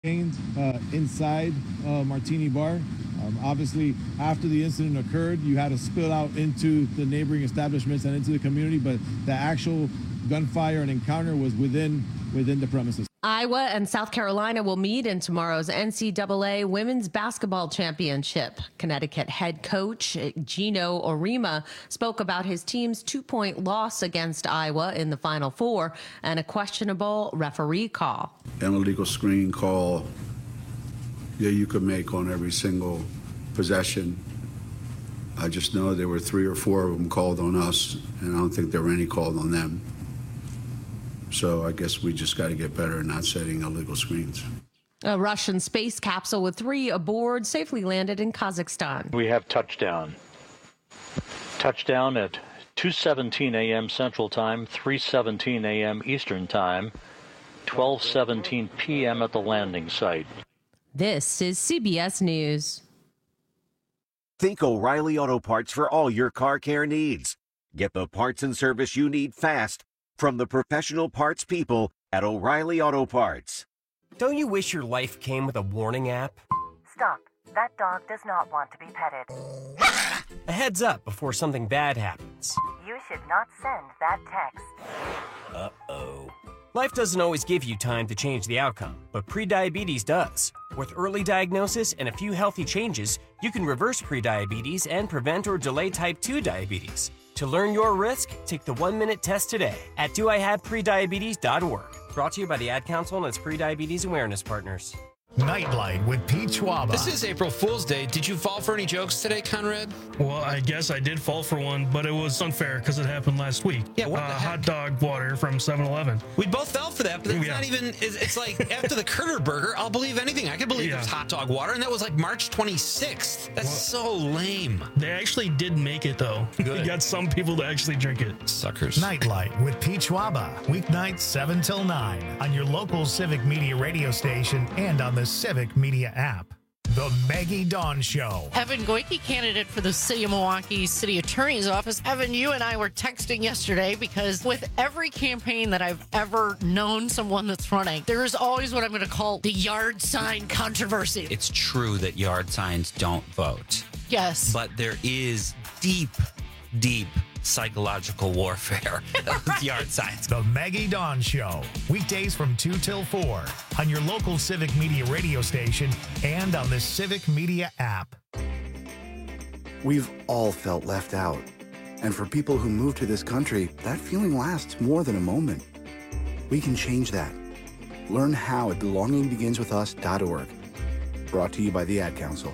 inside Martini Bar. Obviously, after the incident occurred, you had to spill out into the neighboring establishments and into the community, but the actual gunfire and encounter was within the premises. Iowa and South Carolina will meet in tomorrow's NCAA Women's Basketball Championship. Connecticut head coach Gino Orima spoke about his team's 2-point loss against Iowa in the Final Four and a questionable referee call. An illegal screen call that you could make on every single possession. I just know there were 3 or 4 of them called on us, and I don't think there were any called on them. So I guess we just got to get better at not setting illegal screens. A Russian space capsule with 3 aboard safely landed in Kazakhstan. We have touchdown. Touchdown at 2:17 a.m. Central Time, 3:17 a.m. Eastern Time, 12:17 p.m. at the landing site. This is CBS News. Think O'Reilly Auto Parts for all your car care needs. Get the parts and service you need fast from the professional parts people at O'Reilly Auto Parts. Don't you wish your life came with a warning app? Stop. That dog does not want to be petted. A heads up before something bad happens. You should not send that text. Uh-oh. Life doesn't always give you time to change the outcome, but prediabetes does. With early diagnosis and a few healthy changes, you can reverse prediabetes and prevent or delay type 2 diabetes. To learn your risk, take the 1-minute test today at doihaveprediabetes.org. Brought to you by the Ad Council and its prediabetes awareness partners. Nightlight with Pete Schwaba. This is April Fool's Day. Did you fall for any jokes today, Conrad? Well, I guess I did fall for one, but it was unfair because it happened last week. Yeah, what the heck? Hot dog water from 7-Eleven. We both fell for that, but it's not even, it's like after the Critter Burger, I'll believe anything. I could believe it's hot dog water, and that was like March 26th. That's so lame. They actually did make it, though. Good. You got some people to actually drink it. Suckers. Nightlight with Pete Schwaba. Weeknights 7 till 9 on your local Civic Media radio station and on the Civic Media app. The Maggie Dawn Show. Evan Goyke, candidate for the City of Milwaukee City Attorney's Office. Evan, you and I were texting yesterday because with every campaign that I've ever known someone that's running, there is always what I'm going to call the yard sign controversy. It's true that yard signs don't vote. Yes. But there is deep psychological warfare with yard signs. The Maggie Dawn Show. Weekdays from 2 till 4 on your local Civic Media radio station and on the Civic Media app. We've all felt left out. And for people who move to this country, that feeling lasts more than a moment. We can change that. Learn how at belongingbeginswithus.org. Brought to you by the Ad Council.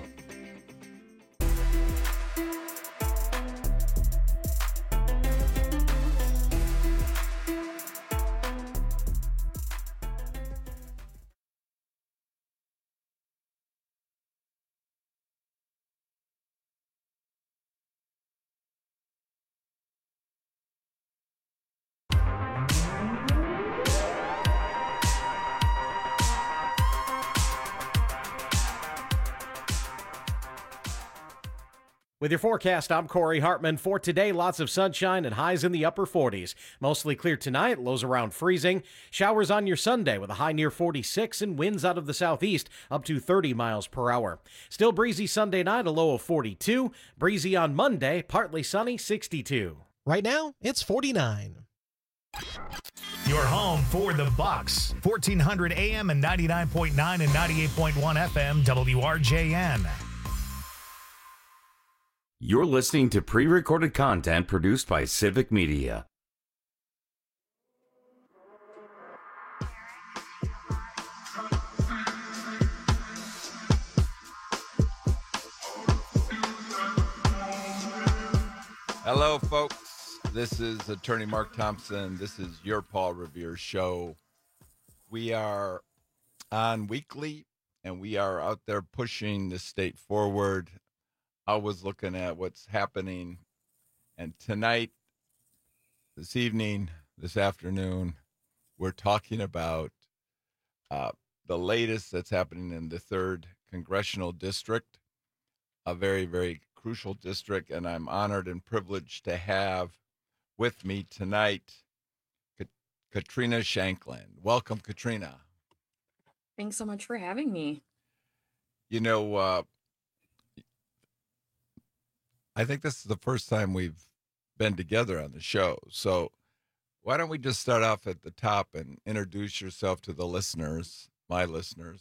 With your forecast, I'm Corey Hartman. For today, lots of sunshine and highs in the upper 40s. Mostly clear tonight, lows around freezing. Showers on your Sunday with a high near 46 and winds out of the southeast up to 30 miles per hour. Still breezy Sunday night, a low of 42. Breezy on Monday, partly sunny, 62. Right now, it's 49. Your home for the Bucks. 1400 AM and 99.9 and 98.1 FM WRJN. You're listening to pre-recorded content produced by Civic Media. Hello, folks. This is Attorney Mark Thompson. This is your Paul Revere show. We are on weekly, and we are out there pushing the state forward. Always looking at what's happening. And tonight, this evening, this afternoon, we're talking about the latest that's happening in the 3rd Congressional District, a very, very crucial district. And I'm honored and privileged to have with me tonight Katrina Shanklin. Welcome, Katrina. Thanks so much for having me. You know, I think this is the first time we've been together on the show. So why don't we just start off at the top and introduce yourself to the listeners, my listeners,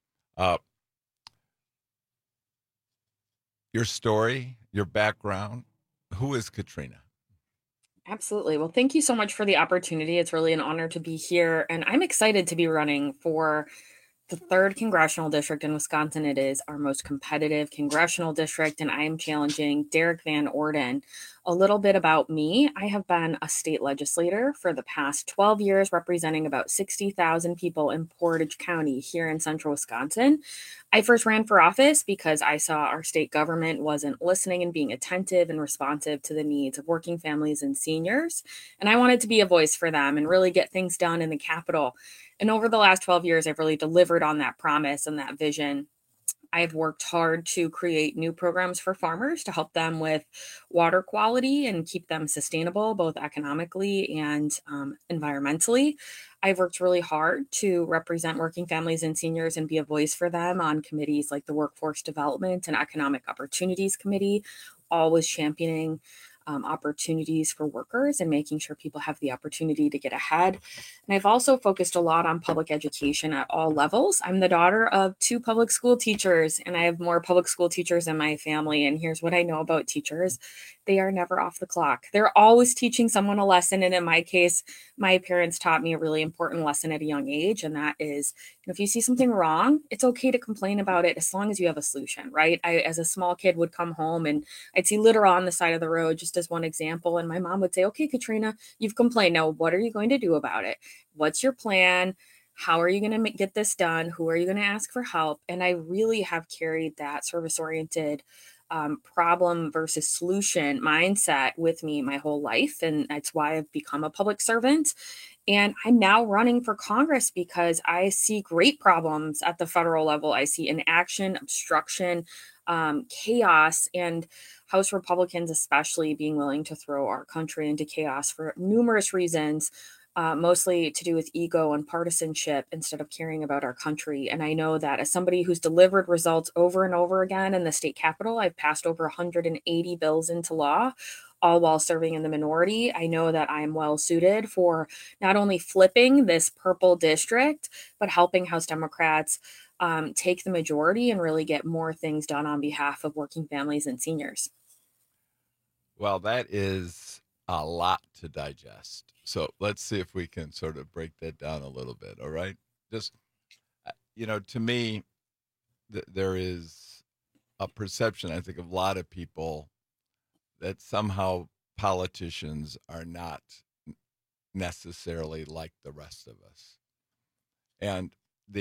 your story, your background. Who is Katrina? Absolutely. Well, thank you so much for the opportunity. It's really an honor to be here. And I'm excited to be running for the 3rd congressional district in Wisconsin. It is our most competitive congressional district, and I am challenging Derek Van Orden. A little bit about me. I have been a state legislator for the past 12 years, representing about 60,000 people in Portage County here in central Wisconsin. I first ran for office because I saw our state government wasn't listening and being attentive and responsive to the needs of working families and seniors. And I wanted to be a voice for them and really get things done in the Capitol. And over the last 12 years, I've really delivered on that promise and that vision. I've worked hard to create new programs for farmers to help them with water quality and keep them sustainable, both economically and environmentally. I've worked really hard to represent working families and seniors and be a voice for them on committees like the Workforce Development and Economic Opportunities Committee, always championing opportunities for workers and making sure people have the opportunity to get ahead. And I've also focused a lot on public education at all levels. I'm the daughter of 2 public school teachers, and I have more public school teachers in my family. And here's what I know about teachers. They are never off the clock. They're always teaching someone a lesson. And in my case, my parents taught me a really important lesson at a young age. And that is, if you see something wrong, it's okay to complain about it as long as you have a solution, right? I, as a small kid, would come home and I'd see litter on the side of the road, just as one example. And my mom would say, okay, Katrina, you've complained. Now, what are you going to do about it? What's your plan? How are you going to get this done? Who are you going to ask for help? And I really have carried that service-oriented problem versus solution mindset with me my whole life. And that's why I've become a public servant. And I'm now running for Congress because I see great problems at the federal level. I see inaction, obstruction, chaos, and House Republicans especially being willing to throw our country into chaos for numerous reasons. Mostly to do with ego and partisanship instead of caring about our country. And I know that as somebody who's delivered results over and over again in the state capitol, I've passed over 180 bills into law, all while serving in the minority. I know that I am well suited for not only flipping this purple district, but helping House Democrats take the majority and really get more things done on behalf of working families and seniors. Well, that is a lot to digest. So let's see if we can sort of break that down a little bit. All right. Just, to me, there is a perception, I think, of a lot of people that somehow politicians are not necessarily like the rest of us. And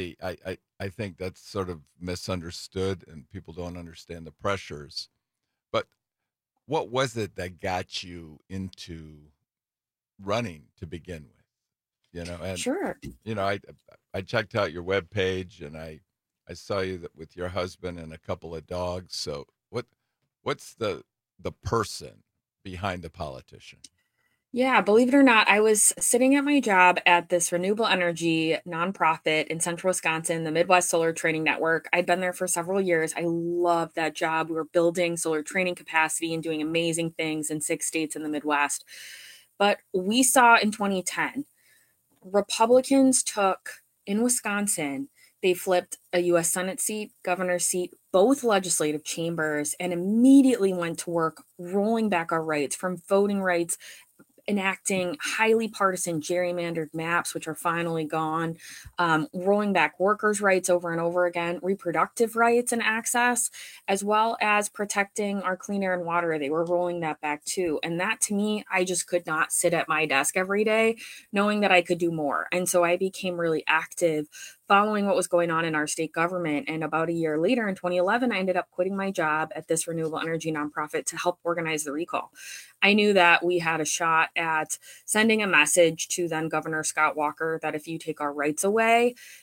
I think that's sort of misunderstood and people don't understand the pressures. But what was it that got you into running to begin with? And Sure. I checked out your webpage and I saw you with your husband and a couple of dogs. So what's the person behind the politician? Yeah, believe it or not, I was sitting at my job at this renewable energy nonprofit in central Wisconsin, the Midwest Solar Training Network. I'd been there for several years. I loved that job. We were building solar training capacity and doing amazing things in 6 states in the Midwest. But we saw in 2010, Republicans took in Wisconsin, they flipped a U.S. Senate seat, governor's seat, both legislative chambers, and immediately went to work rolling back our rights, from voting rights, enacting highly partisan gerrymandered maps, which are finally gone, rolling back workers' rights over and over again, reproductive rights and access, as well as protecting our clean air and water. They were rolling that back too. And that, to me, I just could not sit at my desk every day knowing that I could do more. And so I became really active following what was going on in our state government. And about a year later, in 2011, I ended up quitting my job at this renewable energy nonprofit to help organize the recall. I knew that we had a shot at sending a message to then Governor Scott Walker that if you take our rights away,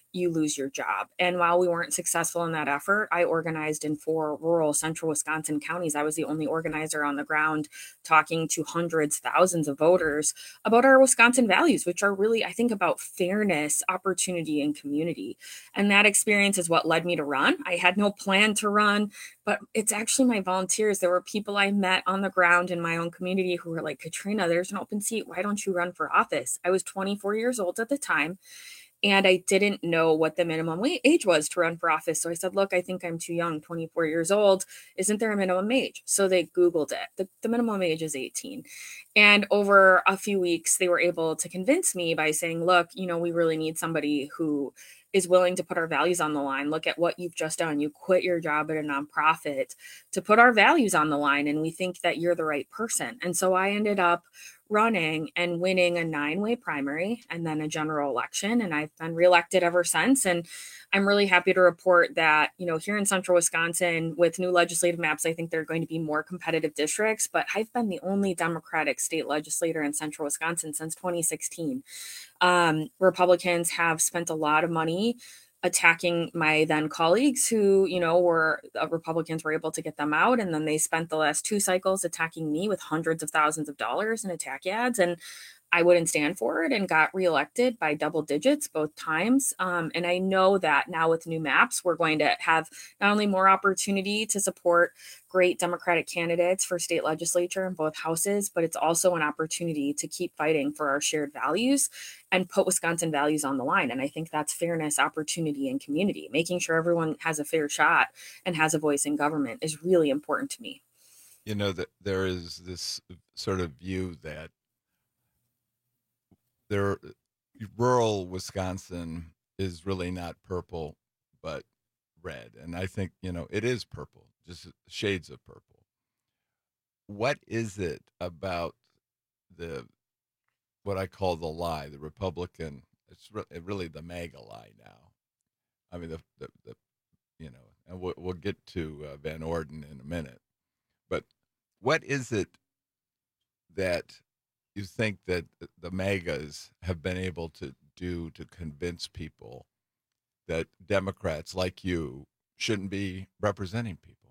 you lose your job. And while we weren't successful in that effort, I organized in 4 rural central Wisconsin counties. I was the only organizer on the ground talking to hundreds, thousands of voters about our Wisconsin values, which are really, I think, about fairness, opportunity, and community. And that experience is what led me to run. I had no plan to run, but it's actually my volunteers. There were people I met on the ground in my own community who were like, Katrina, there's an open seat. Why don't you run for office? I was 24 years old at the time, and I didn't know what the minimum age was to run for office. So I said, look, I think I'm too young, 24 years old. Isn't there a minimum age? So they Googled it. The minimum age is 18. And over a few weeks, they were able to convince me by saying, look, we really need somebody who is willing to put our values on the line. Look at what you've just done. You quit your job at a nonprofit to put our values on the line. And we think that you're the right person. And so I ended up running and winning a 9-way primary and then a general election. And I've been reelected ever since. And I'm really happy to report that, here in central Wisconsin with new legislative maps, I think there are going to be more competitive districts, but I've been the only Democratic state legislator in central Wisconsin since 2016. Republicans have spent a lot of money attacking my then colleagues who, were Republicans were able to get them out. And then they spent the last 2 cycles attacking me with hundreds of thousands of dollars in attack ads. And I wouldn't stand for it and got reelected by double digits both times. And I know that now with new maps, we're going to have not only more opportunity to support great Democratic candidates for state legislature in both houses, but it's also an opportunity to keep fighting for our shared values and put Wisconsin values on the line. And I think that's fairness, opportunity, and community. Making sure everyone has a fair shot and has a voice in government is really important to me. That there is this sort of view that rural Wisconsin is really not purple, but red. And I think, it is purple, just shades of purple. What is it about what I call the lie, the Republican, it's really the MAGA lie now. I mean, and we'll get to Van Orden in a minute, but what is it that you think that the MAGAs have been able to do to convince people that Democrats like you shouldn't be representing people?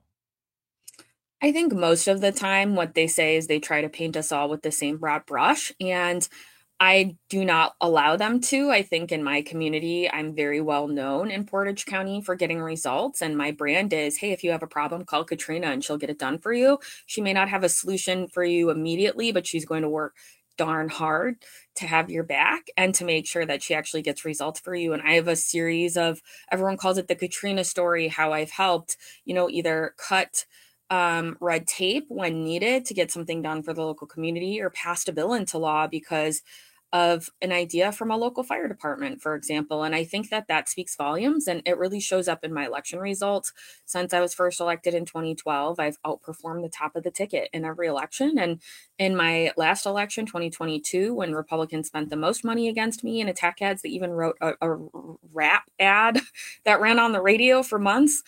I think most of the time what they say is they try to paint us all with the same broad brush, and I do not allow them to. I think in my community, I'm very well known in Portage County for getting results. And my brand is, hey, if you have a problem, call Katrina and she'll get it done for you. She may not have a solution for you immediately, but she's going to work darn hard to have your back and to make sure that she actually gets results for you. And I have a series of, everyone calls it the Katrina story, how I've helped, either cut red tape when needed to get something done for the local community or passed a bill into law because of an idea from a local fire department, for example. And I think that speaks volumes, and it really shows up in my election results. Since I was first elected in 2012, I've outperformed the top of the ticket in every election. And in my last election, 2022, when Republicans spent the most money against me in attack ads, they even wrote a rap ad that ran on the radio for months.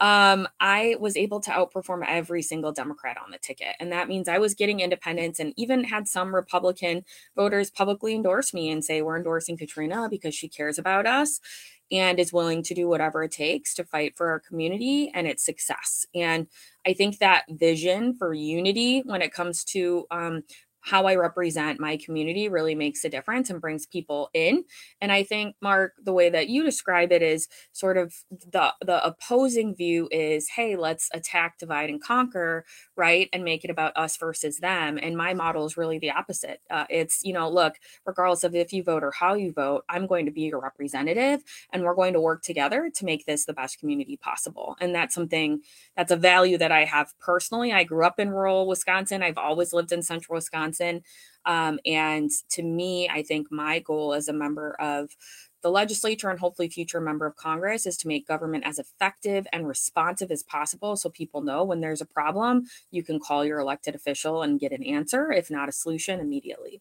I was able to outperform every single Democrat on the ticket. And that means I was getting independents and even had some Republican voters publicly endorse me and say, we're endorsing Katrina because she cares about us and is willing to do whatever it takes to fight for our community and its success. And I think that vision for unity when it comes to how I represent my community really makes a difference and brings people in. And I think, Mark, the way that you describe it is sort of the opposing view is, hey, let's attack, divide, and conquer, right? And make it about us versus them. And my model is really the opposite. It's, look, regardless of if you vote or how you vote, I'm going to be your representative, and we're going to work together to make this the best community possible. And that's that's a value that I have personally. I grew up in rural Wisconsin. I've always lived in central Wisconsin. And to me, I think my goal as a member of the legislature and hopefully future member of Congress is to make government as effective and responsive as possible. So people know when there's a problem, you can call your elected official and get an answer, if not a solution, immediately.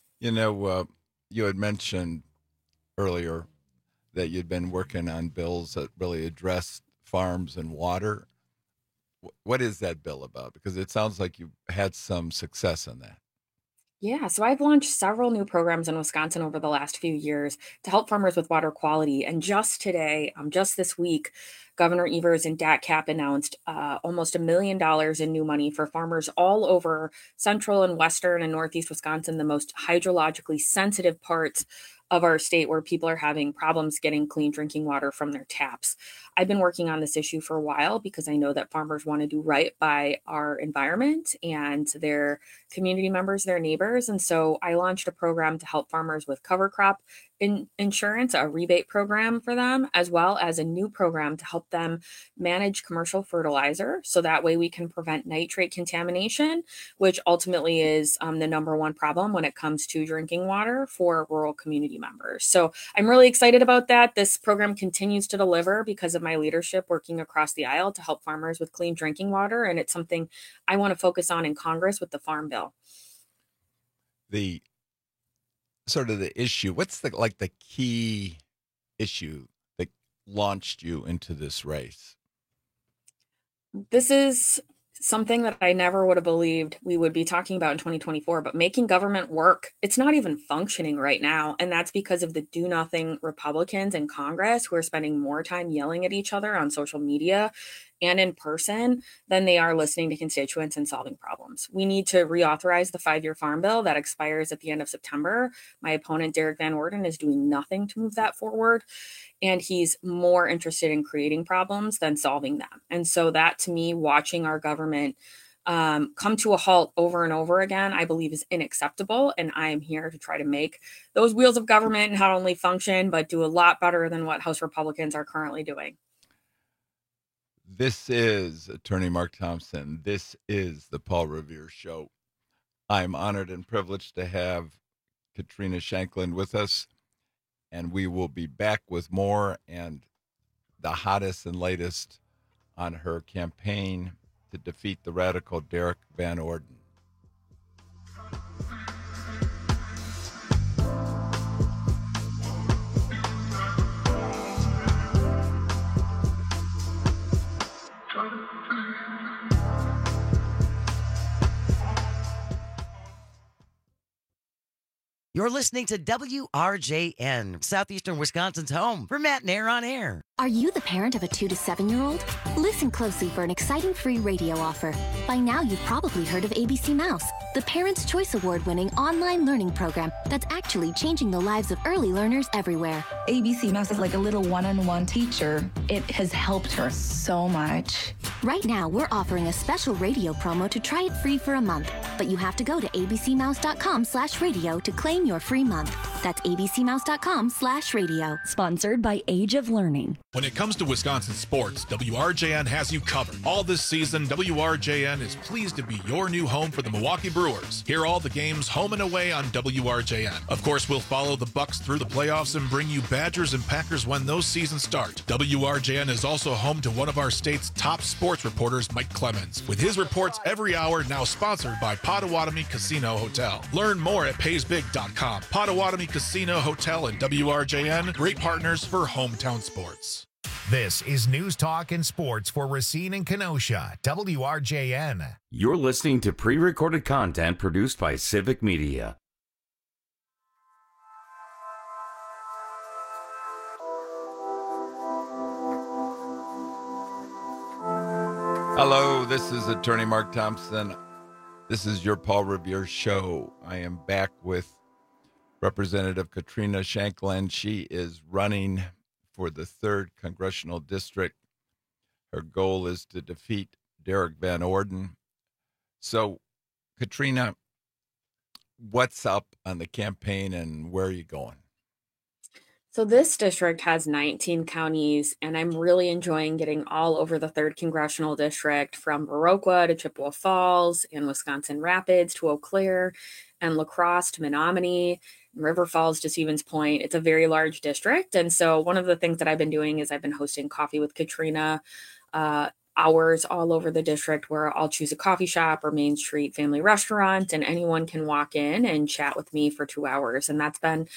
You had mentioned earlier that you'd been working on bills that really address farms and water. What is that bill about? Because it sounds like you had some success in that. Yeah, so I've launched several new programs in Wisconsin over the last few years to help farmers with water quality. And just today, just this week, Governor Evers and DATCAP announced almost $1 million in new money for farmers all over central and western and northeast Wisconsin, the most hydrologically sensitive parts of our state where people are having problems getting clean drinking water from their taps. I've been working on this issue for a while because I know that farmers want to do right by our environment and their community members, their neighbors. And so I launched a program to help farmers with cover crop insurance, a rebate program for them, as well as a new program to help them manage commercial fertilizer. So that way we can prevent nitrate contamination, which ultimately is the number one problem when it comes to drinking water for rural community members. So I'm really excited about that. This program continues to deliver because of my leadership working across the aisle to help farmers with clean drinking water. And it's something I want to focus on in Congress with the Farm Bill. The sort of the issue, what's the key issue that launched you into this race? This is something that I never would have believed we would be talking about in 2024, but making government work, it's not even functioning right now. And that's because of the do nothing Republicans in Congress who are spending more time yelling at each other on social media and in person than they are listening to constituents and solving problems. We need to reauthorize the 5-year farm bill that expires at the end of September. My opponent, Derek Van Orden, is doing nothing to move that forward. And he's more interested in creating problems than solving them. And so that, to me, watching our government come to a halt over and over again, I believe is unacceptable. And I am here to try to make those wheels of government not only function, but do a lot better than what House Republicans are currently doing. This is Attorney Mark Thompson. This is the Paul Revere Show. I'm honored and privileged to have Katrina Shanklin with us, and we will be back with more and the hottest and latest on her campaign to defeat the radical Derek Van Orden. You're listening to WRJN, Southeastern Wisconsin's home for Matt Nair on Air. Are you the parent of a 2 to 7-year-old? Listen closely for an exciting free radio offer. By now, you've probably heard of ABC Mouse, the Parents' Choice Award-winning online learning program that's actually changing the lives of early learners everywhere. ABC Mouse is like a little one-on-one teacher. It has helped her so much. Right now, we're offering a special radio promo to try it free for a month, but you have to go to abcmouse.com/radio to claim your free month. That's abcmouse.com/radio. Sponsored by Age of Learning. When it comes to Wisconsin sports, WRJN has you covered. All this season, WRJN is pleased to be your new home for the Milwaukee Brewers. Hear all the games home and away on WRJN. Of course, we'll follow the Bucks through the playoffs and bring you Badgers and Packers when those seasons start. WRJN is also home to one of our state's top sports reporters, Mike Clemens, with his reports every hour, now sponsored by Potawatomi Casino Hotel. Learn more at paysbig.com. Potawatomi Casino Hotel and WRJN, great partners for hometown sports. This is News Talk and Sports for Racine and Kenosha, WRJN. You're listening to pre-recorded content produced by Civic Media. Hello, this is Attorney Mark Thompson. This is your Paul Revere Show. I am back with Representative Katrina Shanklin. She is running for the 3rd Congressional District. Her goal is to defeat Derek Van Orden. So, Katrina, what's up on the campaign and where are you going? So this district has 19 counties, and I'm really enjoying getting all over the 3rd Congressional District, from Viroqua to Chippewa Falls and Wisconsin Rapids to Eau Claire and La Crosse to Menominee, River Falls to Stevens Point. It's a very large district. And so one of the things that I've been doing is I've been hosting Coffee with Katrina hours all over the district, where I'll choose a coffee shop or Main Street family restaurant, and anyone can walk in and chat with me for 2 hours. And that's been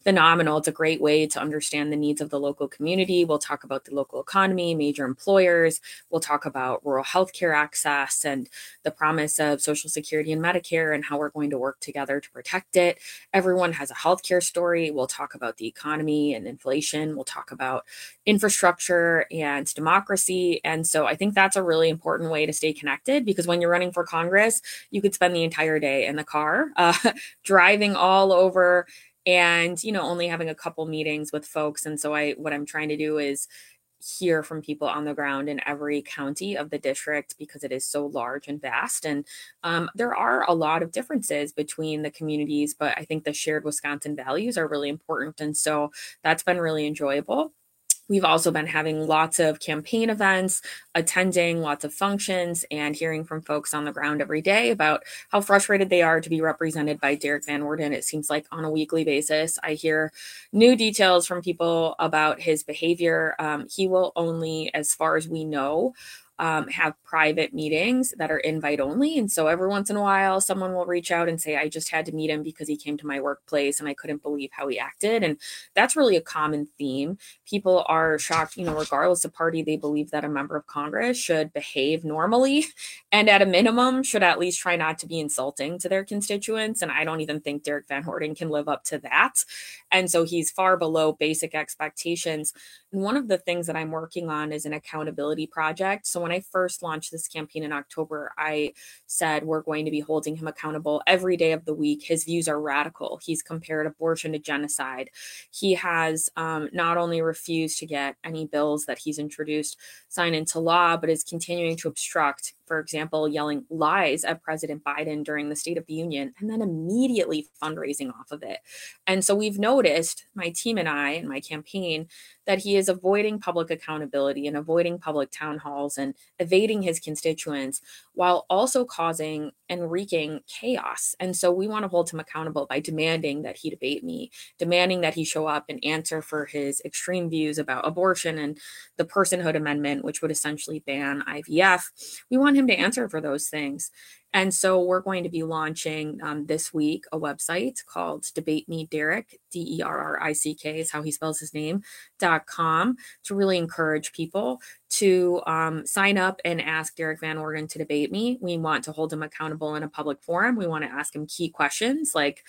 phenomenal. It's a great way to understand the needs of the local community. We'll talk about the local economy, major employers. We'll talk about rural healthcare access and the promise of Social Security and Medicare and how we're going to work together to protect it. Everyone has a healthcare story. We'll talk about the economy and inflation. We'll talk about infrastructure and democracy. And so I think that's a really important way to stay connected, because when you're running for Congress, you could spend the entire day in the car, driving all over and, only having a couple meetings with folks. And so what I'm trying to do is hear from people on the ground in every county of the district, because it is so large and vast. And there are a lot of differences between the communities, but I think the shared Wisconsin values are really important. And so that's been really enjoyable. We've also been having lots of campaign events, attending lots of functions, and hearing from folks on the ground every day about how frustrated they are to be represented by Derek Van Orden. It seems like on a weekly basis, I hear new details from people about his behavior. He will only, as far as we know, have private meetings that are invite only. And so every once in a while, someone will reach out and say, I just had to meet him because he came to my workplace and I couldn't believe how he acted. And that's really a common theme. People are shocked, regardless of party, they believe that a member of Congress should behave normally and at a minimum should at least try not to be insulting to their constituents. And I don't even think Derek Van Orden can live up to that. And so he's far below basic expectations. And one of the things that I'm working on is an accountability project. So when I first launched this campaign in October, I said we're going to be holding him accountable every day of the week. His views are radical. He's compared abortion to genocide. He has not only refused to get any bills that he's introduced signed into law, but is continuing to obstruct, for example, yelling lies at President Biden during the State of the Union and then immediately fundraising off of it. And so we've noticed, my team and I and my campaign, that he is avoiding public accountability and avoiding public town halls and evading his constituents while also causing and wreaking chaos. And so we want to hold him accountable by demanding that he debate me, demanding that he show up and answer for his extreme views about abortion and the personhood amendment, which would essentially ban IVF. We want him to answer for those things. And so we're going to be launching this week a website called Debate Me Derek, DERRICK is how he spells his name, .com, to really encourage people to sign up and ask Derek Van Orden to debate me. We want to hold him accountable in a public forum. We want to ask him key questions like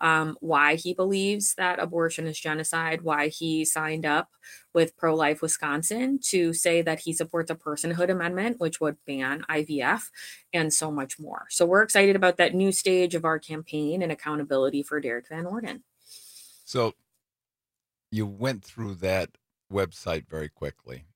why he believes that abortion is genocide, why he signed up with Pro-Life Wisconsin to say that he supports a personhood amendment, which would ban IVF, and so much more. So we're excited about that new stage of our campaign and accountability for Derek Van Orden. So you went through that website very quickly.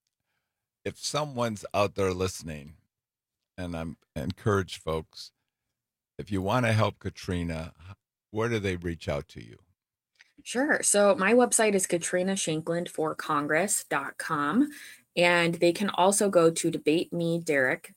If someone's out there listening, and I encourage folks, if you want to help Katrina, where do they reach out to you? Sure. So my website is KatrinaShanklandForCongress.com, and they can also go to Debate Me Derek,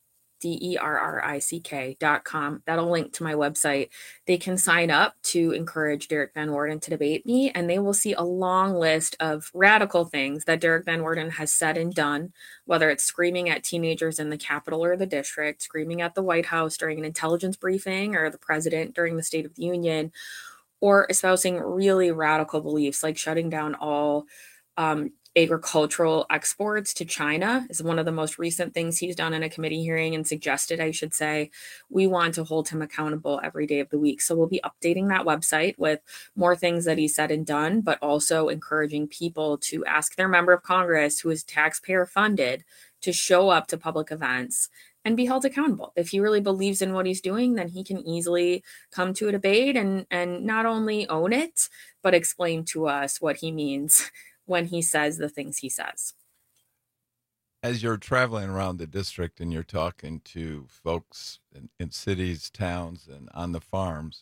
DERRICK.com. That'll link to my website. They can sign up to encourage Derek Van Orden to debate me, and they will see a long list of radical things that Derek Van Orden has said and done, whether it's screaming at teenagers in the Capitol or the district, screaming at the White House during an intelligence briefing, or the president during the State of the Union, or espousing really radical beliefs like shutting down all agricultural exports to China is one of the most recent things he's done in a committee hearing and suggested, I should say. We want to hold him accountable every day of the week. So we'll be updating that website with more things that he said and done, but also encouraging people to ask their member of Congress, who is taxpayer funded, to show up to public events and be held accountable. If he really believes in what he's doing, then he can easily come to a debate and not only own it, but explain to us what he means when he says the things he says. As you're traveling around the district and you're talking to folks in cities, towns, and on the farms,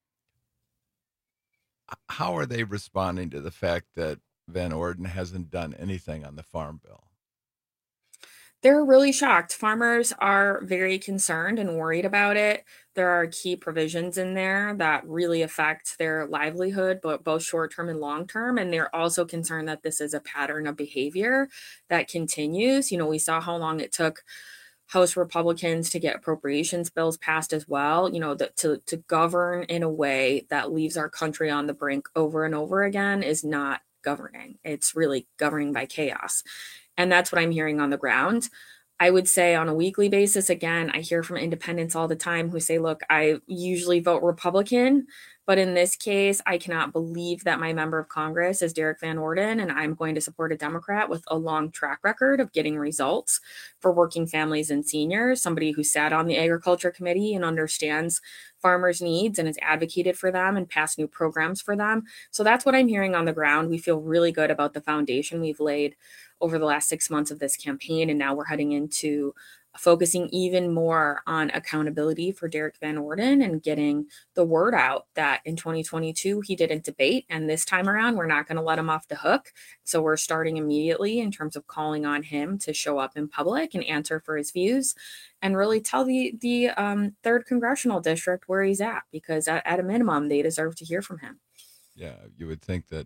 how are they responding to the fact that Van Orden hasn't done anything on the farm bill? They're really shocked. Farmers are very concerned and worried about it. There are key provisions in there that really affect their livelihood, but both short-term and long-term. And they're also concerned that this is a pattern of behavior that continues. We saw how long it took House Republicans to get appropriations bills passed as well, to govern in a way that leaves our country on the brink over and over again is not governing. It's really governing by chaos. And that's what I'm hearing on the ground. I would say on a weekly basis, again, I hear from independents all the time who say, look, I usually vote Republican, but in this case, I cannot believe that my member of Congress is Derek Van Orden, and I'm going to support a Democrat with a long track record of getting results for working families and seniors, somebody who sat on the Agriculture Committee and understands farmers' needs and has advocated for them and passed new programs for them. So that's what I'm hearing on the ground. We feel really good about the foundation we've laid over the last 6 months of this campaign, and now we're heading into focusing even more on accountability for Derek Van Orden and getting the word out that in 2022 he didn't debate, and this time around we're not going to let him off the hook. So we're starting immediately in terms of calling on him to show up in public and answer for his views and really tell the 3rd Congressional District where he's at, because at a minimum they deserve to hear from him. Yeah, you would think that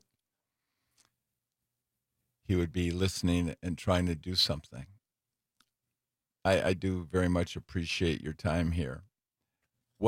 he would be listening and trying to do something. I do very much appreciate your time here. We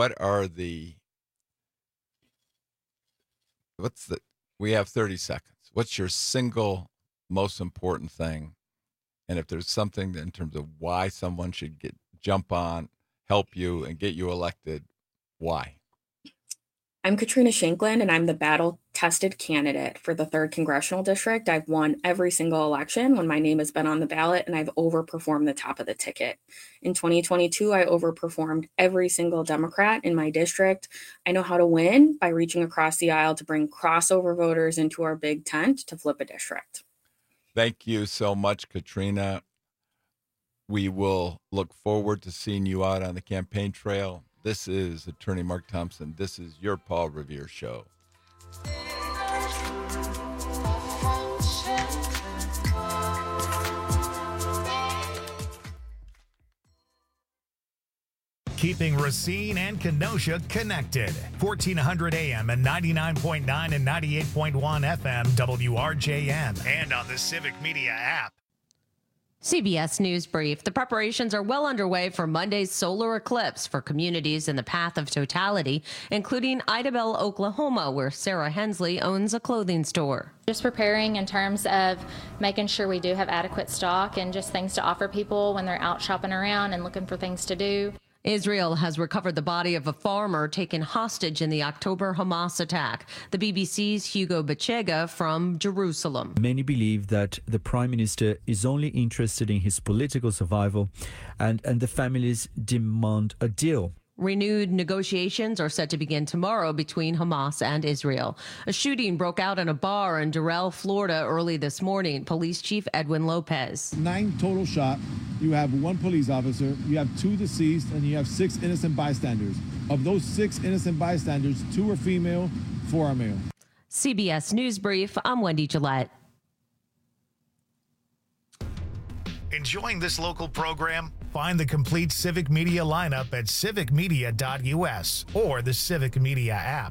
have 30 seconds. What's your single most important thing? And if there's something in terms of why someone should jump on, help you, and get you elected, why? I'm Katrina Shanklin, and I'm the battle-tested candidate for the 3rd Congressional District. I've won every single election when my name has been on the ballot, and I've overperformed the top of the ticket. In 2022, I overperformed every single Democrat in my district. I know how to win by reaching across the aisle to bring crossover voters into our big tent to flip a district. Thank you so much, Katrina. We will look forward to seeing you out on the campaign trail. This is Attorney Mark Thompson. This is your Paul Revere Show. Keeping Racine and Kenosha connected. 1400 AM and 99.9 and 98.1 FM WRJN. And on the Civic Media app. CBS News Brief. The preparations are well underway for Monday's solar eclipse for communities in the path of totality, including Idabel, Oklahoma, where Sarah Hensley owns a clothing store. Just preparing in terms of making sure we do have adequate stock and just things to offer people when they're out shopping around and looking for things to do. Israel has recovered the body of a farmer taken hostage in the October Hamas attack. The BBC's Hugo Bachega from Jerusalem. Many believe that the Prime Minister is only interested in his political survival, and the families demand a deal. Renewed negotiations are set to begin tomorrow between Hamas and Israel. A shooting broke out in a bar in Doral, Florida early this morning. Police Chief Edwin Lopez. 9 total shot. You have 1 police officer, you have 2 deceased, and you have 6 innocent bystanders. Of those 6 innocent bystanders, 2 are female, 4 are male. CBS News Brief, I'm Wendy Gillette. Enjoying this local program? Find the complete Civic Media lineup at civicmedia.us or the Civic Media app.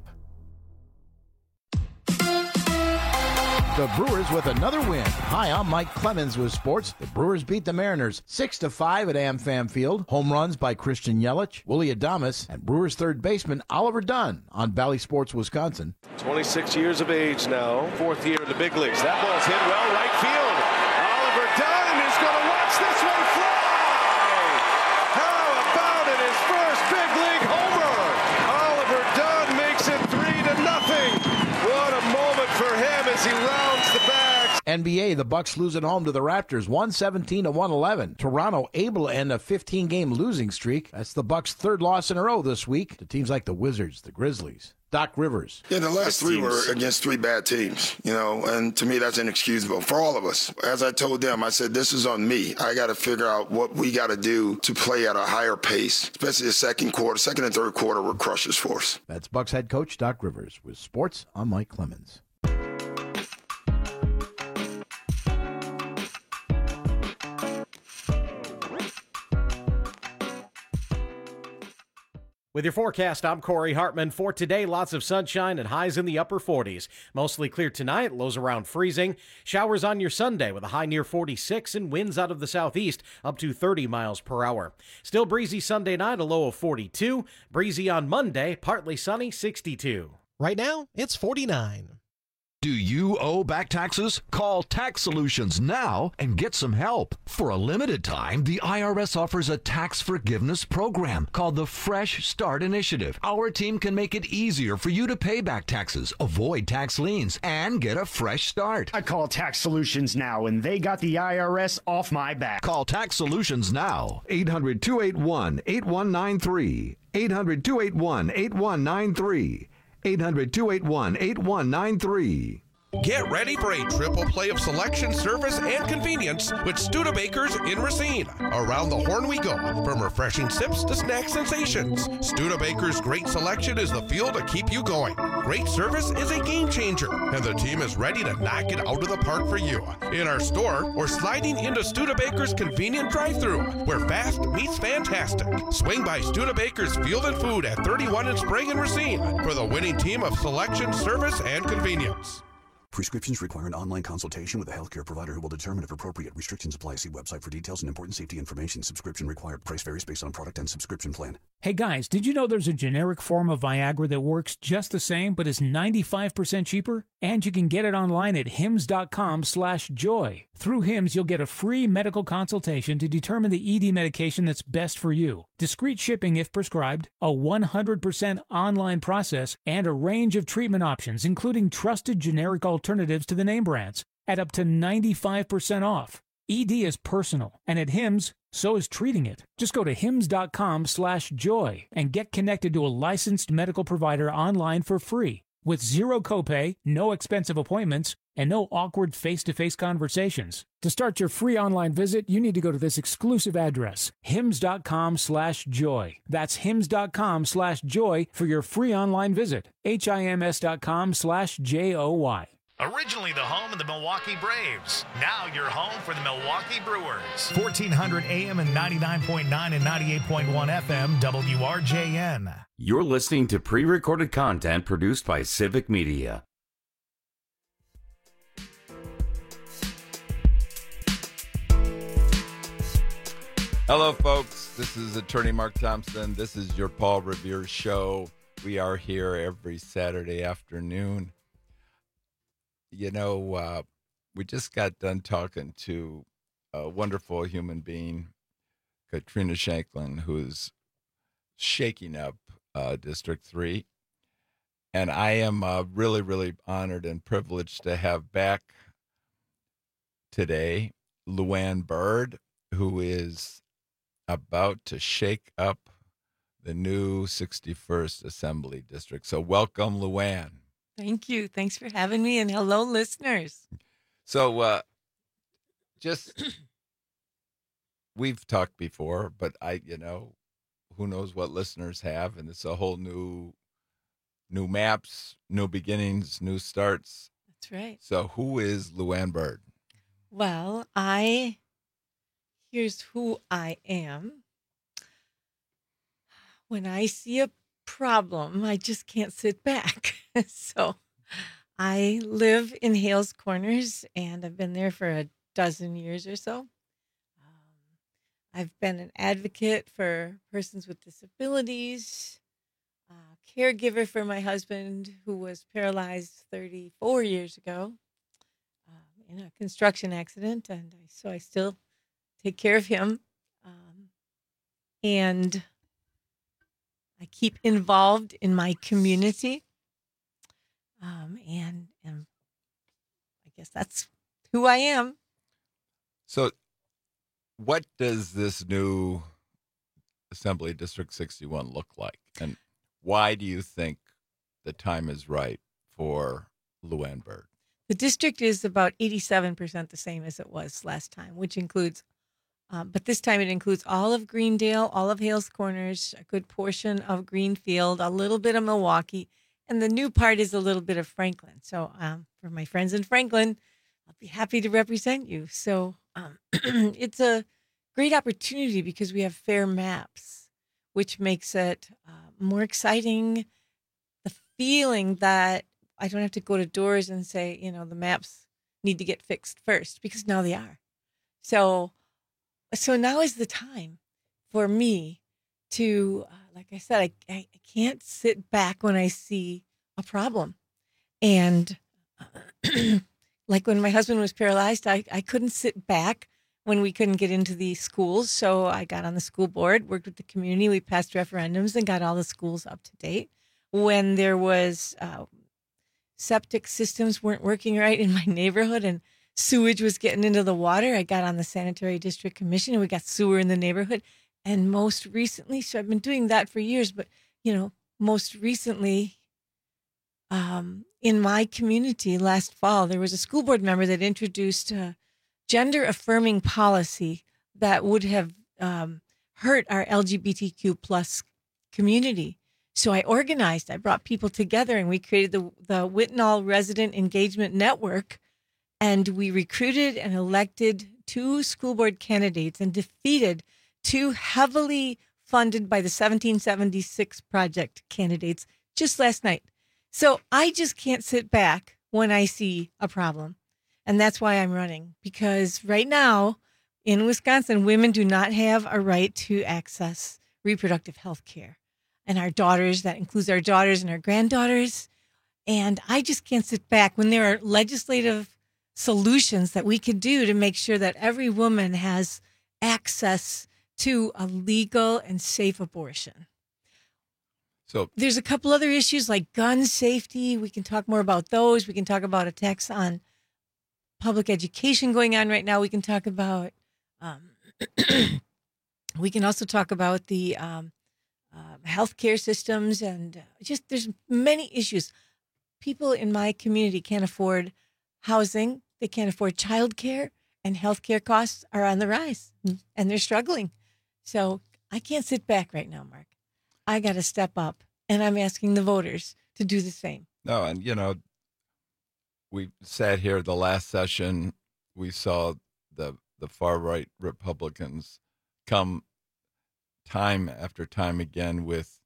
The Brewers with another win. Hi, I'm Mike Clemens with sports. The Brewers beat the Mariners 6-5 at AmFam Field. Home runs by Christian Yelich, Willie Adames, and Brewers third baseman Oliver Dunn on Bally Sports Wisconsin. 26 years of age now, 4th year in the big leagues. That ball's hit well right field. Oliver Dunn is going to watch this one fly. How about it? His first big league homer. Oliver Dunn makes it 3-0. What a moment for him as he rounds the bags. NBA, the Bucks lose at home to the Raptors, 117-111. Toronto able to end a 15-game losing streak. That's the Bucks' 3rd loss in a row this week to teams like the Wizards, the Grizzlies. Doc Rivers. Yeah, the last 3 were against 3 bad teams, and to me that's inexcusable for all of us. As I told them, I said, this is on me. I got to figure out what we got to do to play at a higher pace, especially the second and third quarter were crushers for us. That's Bucks head coach Doc Rivers with sports. I'm Mike Clemens. With your forecast, I'm Corey Hartman. For today, lots of sunshine and highs in the upper 40s. Mostly clear tonight, lows around freezing. Showers on your Sunday with a high near 46 and winds out of the southeast up to 30 miles per hour. Still breezy Sunday night, a low of 42. Breezy on Monday, partly sunny, 62. Right now, it's 49. Do you owe back taxes? Call Tax Solutions now and get some help. For a limited time, the IRS offers a tax forgiveness program called the Fresh Start Initiative. Our team can make it easier for you to pay back taxes, avoid tax liens, and get a fresh start. I call Tax Solutions now, and they got the IRS off my back. Call Tax Solutions now. 800-281-8193. 800-281-8193. 800-281-8193. Get ready for a triple play of selection, service, and convenience with Studebakers in Racine. Around the horn we go, from refreshing sips to snack sensations. Studebakers' great selection is the fuel to keep you going. Great service is a game changer, and the team is ready to knock it out of the park for you. In our store, or sliding into Studebakers' convenient drive-thru, where fast meets fantastic. Swing by Studebakers Field and Food at 31 in Sprague and Racine for the winning team of selection, service, and convenience. Prescriptions require an online consultation with a healthcare provider who will determine if appropriate. Restrictions apply. See website for details and important safety information. Subscription required. Price varies based on product and subscription plan. Hey guys, did you know there's a generic form of Viagra that works just the same but is 95% cheaper? And you can get it online at hims.com/joy. Through Hims, you'll get a free medical consultation to determine the ED medication that's best for you. Discreet shipping if prescribed, a 100% online process, and a range of treatment options, including trusted generic alternatives to the name brands, at up to 95% off. ED is personal, and at Hims, so is treating it. Just go to hims.com/joy and get connected to a licensed medical provider online for free, with zero copay, no expensive appointments, and no awkward face-to-face conversations. To start your free online visit, you need to go to this exclusive address, hims.com/joy. That's hims.com/joy for your free online visit. hims.com/joy. Originally the home of the Milwaukee Braves. Now you're home for the Milwaukee Brewers. 1400 AM and 99.9 and 98.1 FM WRJN. You're listening to pre-recorded content produced by Civic Media. Hello, folks. This is Attorney Mark Thompson. This is your Paul Revere Show. We are here every Saturday afternoon. You know, we just got done talking to a wonderful human being, Katrina Shanklin, who's shaking up District 3. And I am really, really honored and privileged to have back today Luann Byrd, who is about to shake up the new 61st Assembly District. So welcome, Luann. Thank you. Thanks for having me, and hello, listeners. So we've talked before, but who knows what listeners have, and it's a whole new maps, new beginnings, new starts. That's right. So who is Luann Byrd? Well, here's who I am. When I see a problem, I just can't sit back. So I live in Hales Corners, and I've been there for a dozen years or so. I've been an advocate for persons with disabilities, caregiver for my husband who was paralyzed 34 years ago in a construction accident, and so I still take care of him. And I keep involved in my community. And I guess that's who I am. So what does this new Assembly District 61 look like? And why do you think the time is right for Luann Byrd? The district is about 87% the same as it was last time, which includes, but this time it includes all of Greendale, all of Hales Corners, a good portion of Greenfield, a little bit of Milwaukee, and the new part is a little bit of Franklin. So for my friends in Franklin, I'll be happy to represent you. So it's a great opportunity because we have fair maps. which makes it more exciting. The feeling that I don't have to go to doors and say, the maps need to get fixed first, because now they are. So now is the time for me to, like I said, I can't sit back when I see a problem. And like when my husband was paralyzed, I couldn't sit back when we couldn't get into the schools. So I got on the school board, worked with the community. We passed referendums and got all the schools up to date. When there was septic systems weren't working right in my neighborhood and sewage was getting into the water, I got on the Sanitary District Commission and we got sewer in the neighborhood. And most recently, so I've been doing that for years, but, most recently, in my community last fall, there was a school board member that introduced a gender-affirming policy that would have hurt our LGBTQ plus community. So I brought people together, and we created the Whitnall Resident Engagement Network, and we recruited and elected 2 school board candidates and defeated 2 heavily funded by the 1776 Project candidates just last night. So I just can't sit back when I see a problem. And that's why I'm running, because right now in Wisconsin, women do not have a right to access reproductive health care. And our daughters, that includes our daughters and our granddaughters. And I just can't sit back when there are legislative solutions that we could do to make sure that every woman has access to a legal and safe abortion. So there's a couple other issues like gun safety. We can talk more about those. We can talk about attacks on public education going on right now. We can talk about, we can also talk about the healthcare systems, and just there's many issues. People in my community can't afford housing. They can't afford childcare, and healthcare costs are on the rise, and they're struggling. So I can't sit back right now, Mark. I got to step up, and I'm asking the voters to do the same. No, and we sat here the last session. We saw the far right Republicans come time after time again with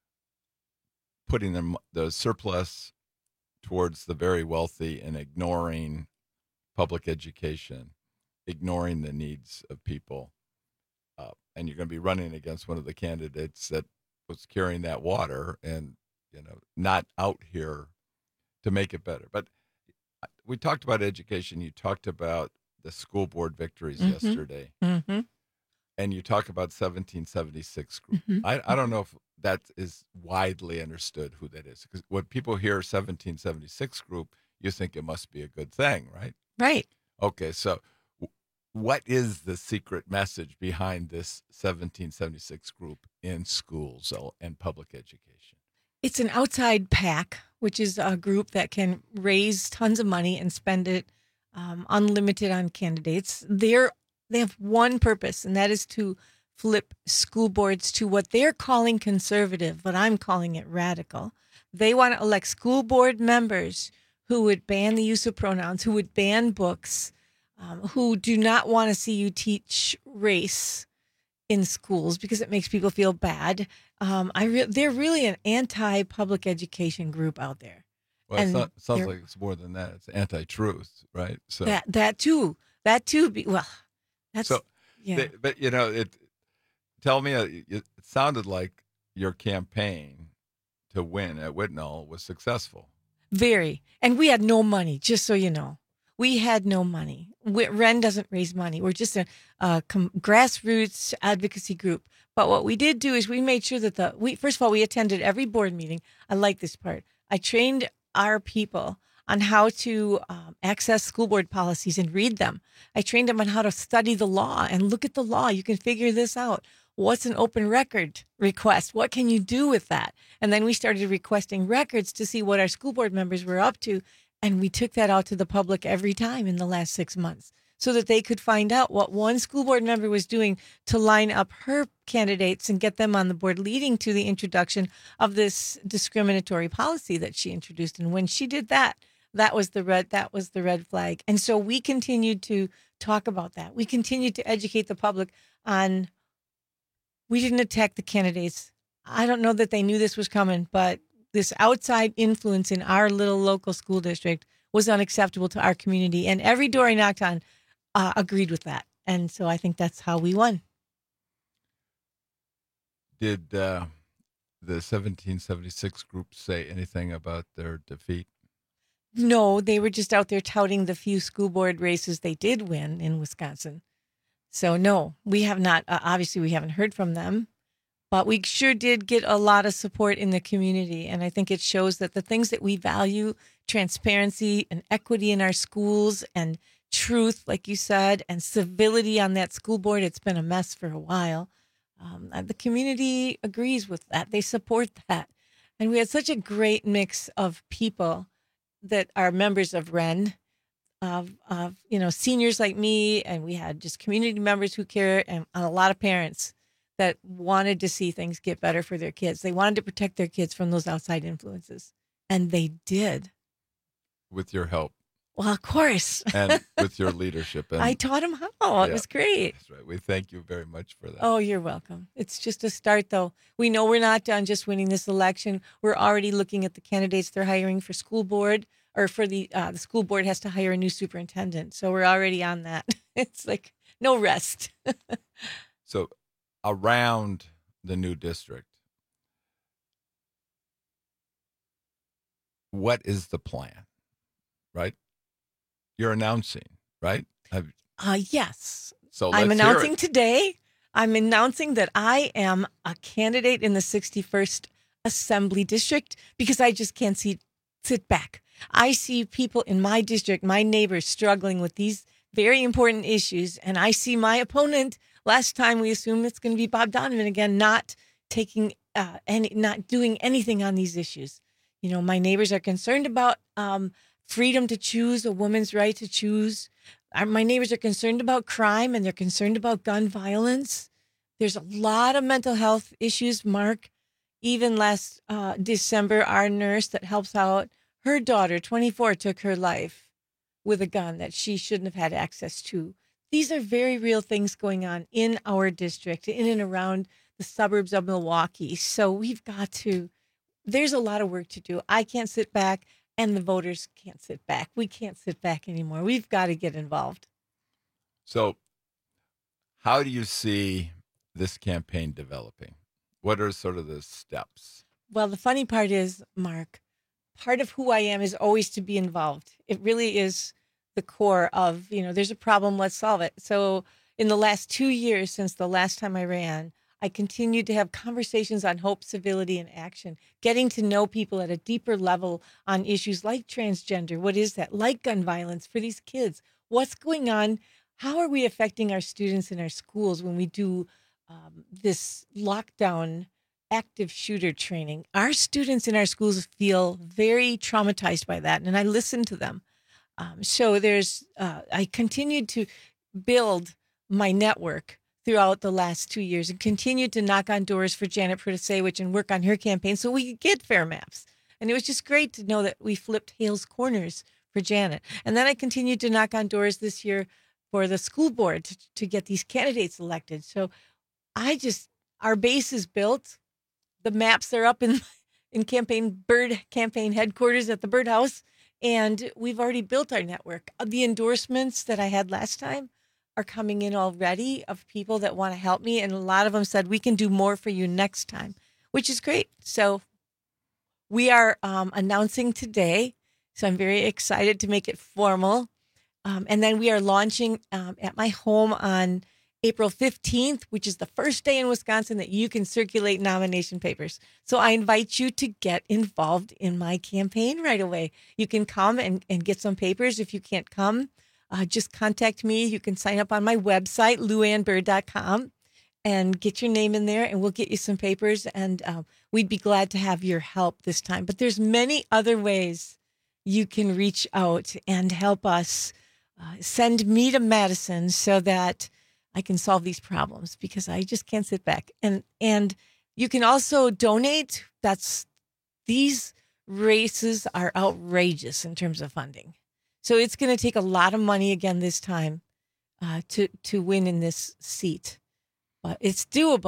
putting the surplus towards the very wealthy and ignoring public education, ignoring the needs of people. And you're going to be running against one of the candidates that was carrying that water and, not out here to make it better. But we talked about education. You talked about the school board victories yesterday. Mm-hmm. And you talk about 1776 group. Mm-hmm. I don't know if that is widely understood who that is. Because when people hear 1776 group, you think it must be a good thing, right? Right. Okay, so what is the secret message behind this 1776 group in schools and public education? It's an outside PAC, which is a group that can raise tons of money and spend it unlimited on candidates. They have one purpose, and that is to flip school boards to what they're calling conservative, but I'm calling it radical. They want to elect school board members who would ban the use of pronouns, who would ban books, who do not want to see you teach race in schools because it makes people feel bad. They're really an anti-public education group out there. Well, it sounds like it's more than that. It's anti-truth, right? So that too. That's so. Yeah. But tell me, it sounded like your campaign to win at Whitnall was successful. Very, and we had no money. Just so you know, we had no money. Ren doesn't raise money. We're just a grassroots advocacy group. But what we did do is we made sure that first of all, we attended every board meeting. I like this part. I trained our people on how to access school board policies and read them. I trained them on how to study the law and look at the law. You can figure this out. What's an open record request? What can you do with that? And then we started requesting records to see what our school board members were up to. And we took that out to the public every time in the last 6 months so that they could find out what one school board member was doing to line up her candidates and get them on the board, leading to the introduction of this discriminatory policy that she introduced. And when she did that, that was the red flag. And so we continued to talk about that. We continued to educate the public on We didn't attack the candidates. I don't know that they knew this was coming, but this outside influence in our little local school district was unacceptable to our community. And every door I knocked on agreed with that. And so I think that's how we won. Did the 1776 group say anything about their defeat? No, they were just out there touting the few school board races they did win in Wisconsin. So no, we have not. Obviously, we haven't heard from them, but we sure did get a lot of support in the community. And I think it shows that the things that we value, transparency and equity in our schools and truth, like you said, and civility on that school board, it's been a mess for a while. The community agrees with that. They support that. And we had such a great mix of people that are members of REN, of seniors like me, and we had just community members who care, and a lot of parents that wanted to see things get better for their kids. They wanted to protect their kids from those outside influences, and they did. With your help. Well, of course. And with your leadership. And I taught them how. It was great. That's right. We thank you very much for that. Oh, you're welcome. It's just a start, though. We know we're not done just winning this election. We're already looking at the candidates they're hiring for school board, or for the school board has to hire a new superintendent. So we're already on that. It's like no rest. So around the new district, what is the plan, right? You're announcing, right? Yes. So I'm let's hear announcing it. today. I'm announcing that I am a candidate in the 61st Assembly District because I just can't sit back. I see people in my district, my neighbors, struggling with these very important issues, and I see my opponent. Last time we assume it's going to be Bob Donovan again, not doing anything on these issues. You know, my neighbors are concerned about freedom to choose, a woman's right to choose. My neighbors are concerned about crime, and they're concerned about gun violence. There's a lot of mental health issues, Mark. Even last December, our nurse that helps out, her daughter, 24, took her life with a gun that she shouldn't have had access to. These are very real things going on in our district, in and around the suburbs of Milwaukee. So we've got to, there's a lot of work to do. I can't sit back, and the voters can't sit back. We can't sit back anymore. We've got to get involved. So how do you see this campaign developing? What are sort of the steps? Well, the funny part is, Mark, part of who I am is always to be involved. It really is the core of, there's a problem, let's solve it. So in the last 2 years since the last time I ran, I continued to have conversations on hope, civility, and action, getting to know people at a deeper level on issues like transgender. What is that? Like gun violence for these kids. What's going on? How are we affecting our students in our schools when we do this lockdown active shooter training? Our students in our schools feel very traumatized by that, and I listen to them. So I continued to build my network throughout the last 2 years and continued to knock on doors for Janet Protasewicz and work on her campaign so we could get fair maps. And it was just great to know that we flipped Hales Corners for Janet. And then I continued to knock on doors this year for the school board to get these candidates elected. So our base is built. The maps are up in Bird campaign headquarters at the Birdhouse. And we've already built our network. The endorsements that I had last time are coming in already of people that want to help me. And a lot of them said, we can do more for you next time, which is great. So we are announcing today. So I'm very excited to make it formal. And then we are launching at my home on April 15th, which is the first day in Wisconsin that you can circulate nomination papers. So I invite you to get involved in my campaign right away. You can come and get some papers. If you can't come, just contact me. You can sign up on my website, luannbird.com, and get your name in there, and we'll get you some papers. And we'd be glad to have your help this time. But there's many other ways you can reach out and help us. Send me to Madison so that I can solve these problems, because I just can't sit back. And you can also donate. These races are outrageous in terms of funding. So it's going to take a lot of money again this time to win in this seat. But it's doable.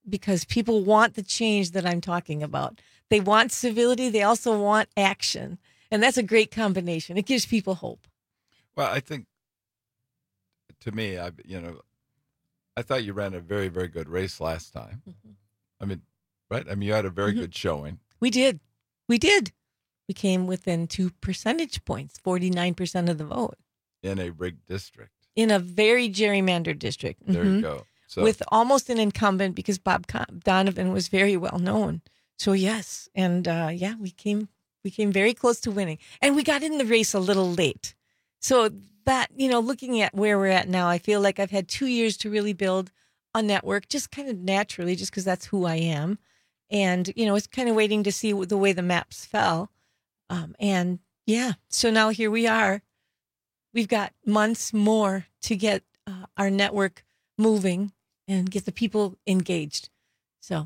because people want the change that I'm talking about. They want civility. They also want action. And that's a great combination. It gives people hope. Well, I think, to me, I thought you ran a very, very good race last time. Mm-hmm. I mean, right? I mean, you had a very good showing. We did. We came within 2 percentage points, 49% of the vote. In a rigged district. In a very gerrymandered district. There you go. So, with almost an incumbent, because Bob Donovan was very well known. So yes, and we came very close to winning, and we got in the race a little late. So that, looking at where we're at now, I feel like I've had 2 years to really build a network, just kind of naturally, just because that's who I am, and it's kind of waiting to see the way the maps fell, so now here we are. We've got months more to get our network moving and get the people engaged. So,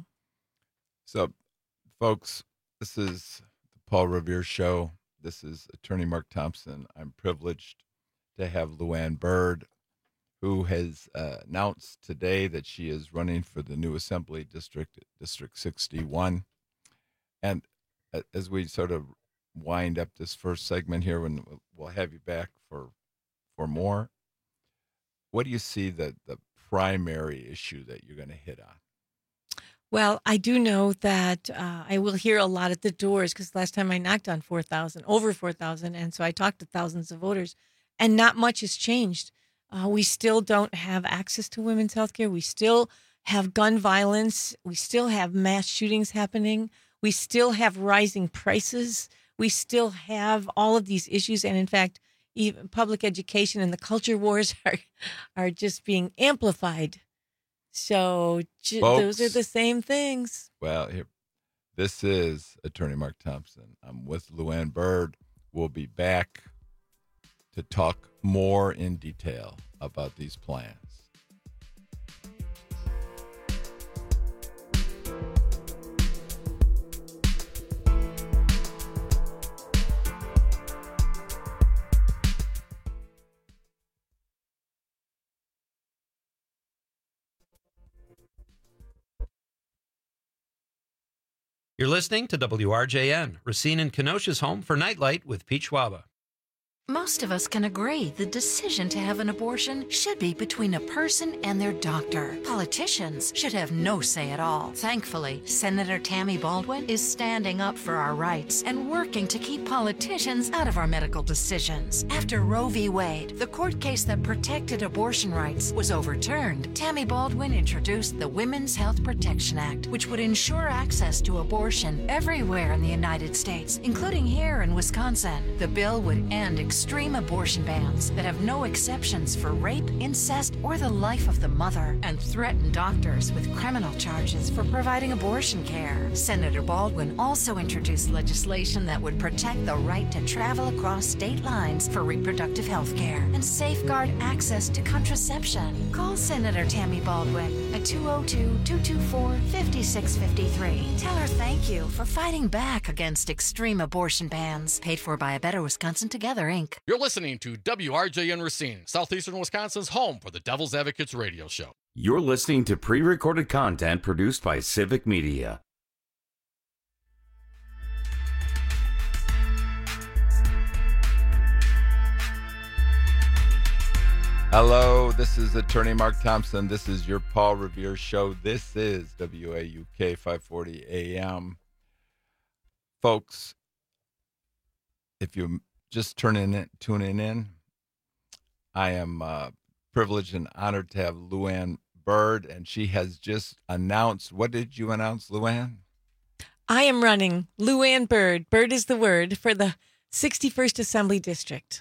folks, this is the Paul Revere Show. This is Attorney Mark Thompson. I'm privileged to have Luann Byrd, who has announced today that she is running for the new Assembly District 61. And as we sort of wind up this first segment here, when we'll have you back for more, what do you see the primary issue that you're going to hit on? Well, I do know that I will hear a lot at the doors, because last time I knocked on over 4,000, and so I talked to thousands of voters, and not much has changed. We still don't have access to women's health care. We still have gun violence. We still have mass shootings happening. We still have rising prices. We still have all of these issues, and in fact, even public education and the culture wars are just being amplified. So those are the same things. Well, this is Attorney Mark Thompson. I'm with Luann Byrd. We'll be back to talk more in detail about these plans. You're listening to WRJN, Racine and Kenosha's home for Nightlight with Pete Schwaba. Most of us can agree the decision to have an abortion should be between a person and their doctor. Politicians should have no say at all. Thankfully, Senator Tammy Baldwin is standing up for our rights and working to keep politicians out of our medical decisions. After Roe v. Wade, the court case that protected abortion rights, was overturned, Tammy Baldwin introduced the Women's Health Protection Act, which would ensure access to abortion everywhere in the United States, including here in Wisconsin. The bill would end extreme abortion bans that have no exceptions for rape, incest, or the life of the mother, and threaten doctors with criminal charges for providing abortion care. Senator Baldwin also introduced legislation that would protect the right to travel across state lines for reproductive health care and safeguard access to contraception. Call Senator Tammy Baldwin at 202-224-5653. Tell her thank you for fighting back against extreme abortion bans. Paid for by A Better Wisconsin Together, Inc. You're listening to WRJN Racine, Southeastern Wisconsin's home for the Devil's Advocates radio show. You're listening to pre-recorded content produced by Civic Media. Hello, this is Attorney Mark Thompson. This is your Paul Revere Show. This is WAUK 540 AM. Folks, if you just tuning in, I am privileged and honored to have Luann Byrd, and she has just announced. What did you announce, Luann? I am running Luann Byrd. Byrd is the word, for the 61st Assembly District.